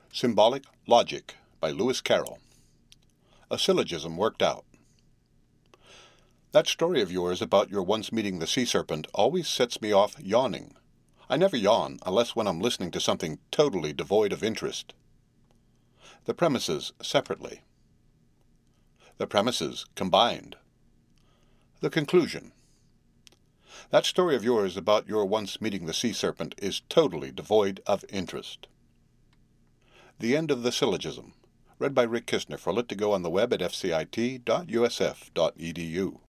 Symbolic Logic by Lewis Carroll. A syllogism worked out. That story of yours about your once meeting the sea serpent always sets me off yawning. I never yawn unless when I'm listening to something totally devoid of interest. The premises separately. The premises combined. The conclusion. That story of yours about your once meeting the sea serpent is totally devoid of interest. The end of the syllogism. Read by Rick Kistner for Lit2Go on the web at fcit.usf.edu.